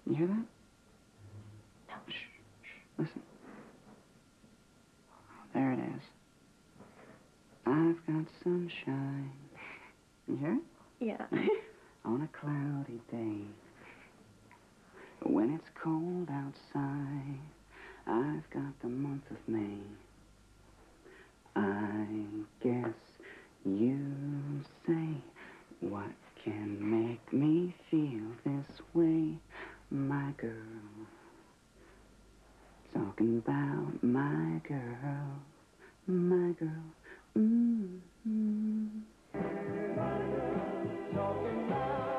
You hear that? No. Shh, shh. Listen. There it is. I've got sunshine. You hear it? Yeah. On a cloudy day. When it's cold outside, I've got the month of May. I guess you say, what can make me feel this way, my girl? Talking about my girl, my girl. Mm-hmm. My girl, talking about